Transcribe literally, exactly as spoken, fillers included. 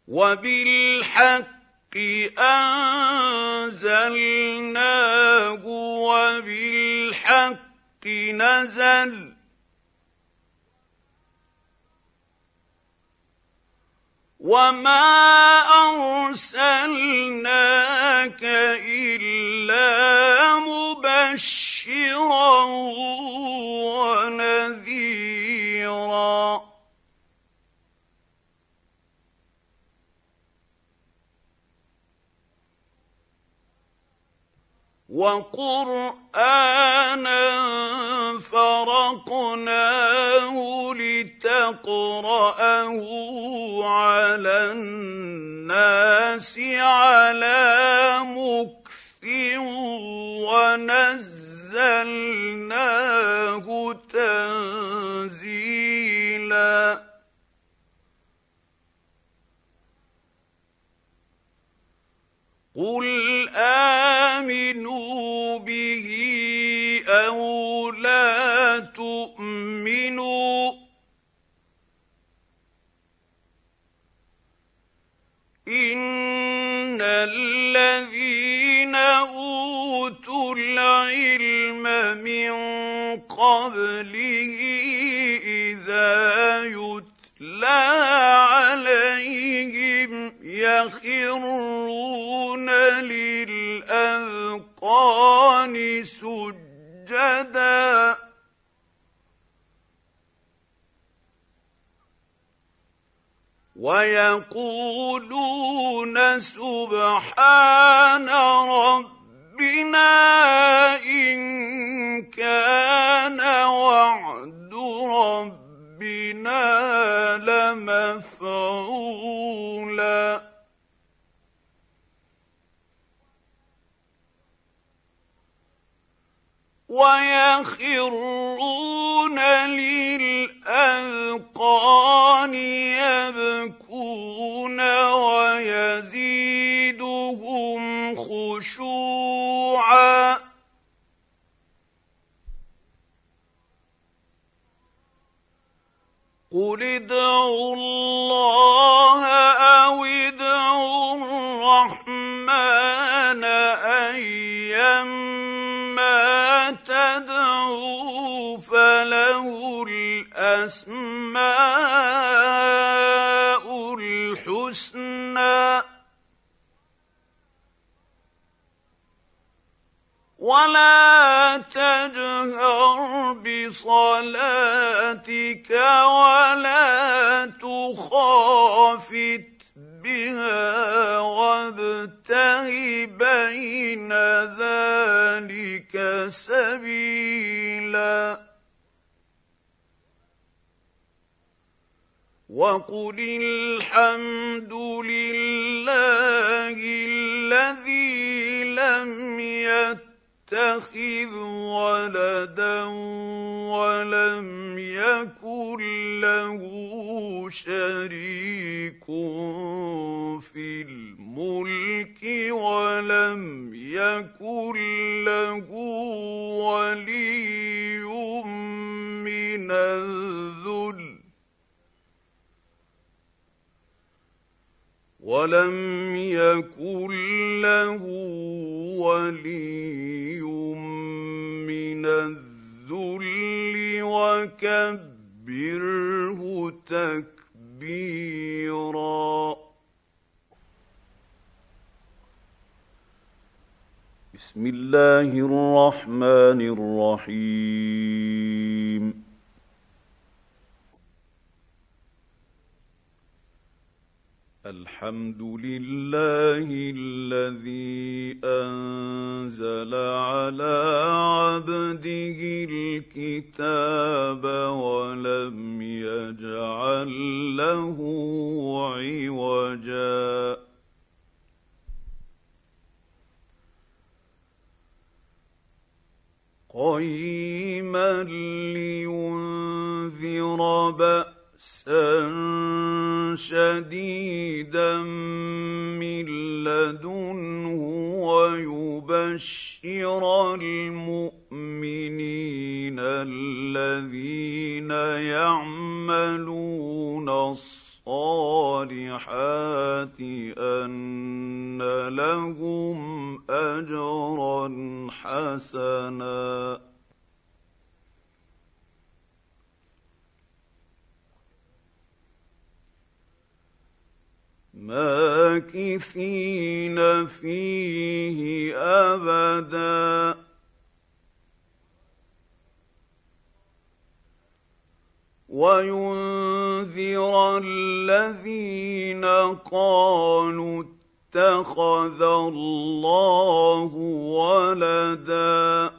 وبالحق أنزلناه وبالحق نزل وما أرسلناك إلا مبشرا ونذيرا وقرآنا فرقناه لتقرأه على الناس على مكث ونزلناه تنزيلا قل آمنوا به أو لا تؤمنوا إن الذين أوتوا العلم من قبله إذا يتلى عليهم يخرون للأذقان سجدا ويقولون سبحان ربنا إن كان وعد ربنا لمفعولا ويخرون للأذقان يبكون ويزيدهم خشوعا قل ادعوا الله أو ادعوا الرحمن أيما تدعوا فله الأسماء الحسنى ولا تجهر بصلاتك ولا تخافت بها وابتغ بين ذلك سبيلا وقل الحمد لله الذي لم يتخذ ولدا ولم يكن له شريك في الملك ولم يكن له ولي من الذل ولم يكن له ولي من الذل وكبره تكبيرا بسم الله الرحمن الرحيم الحمد لله الذي أنزل على عبده الكتاب ولم يجعل له عوجا قيما لينذر بأسا شديدا من لدنه ويبشر المؤمنين الذين يعملون الصالحات الصالحات أن لهم أجرا حسنا ماكثين فيه أبدا وينذر الذين قالوا اتخذ الله ولدا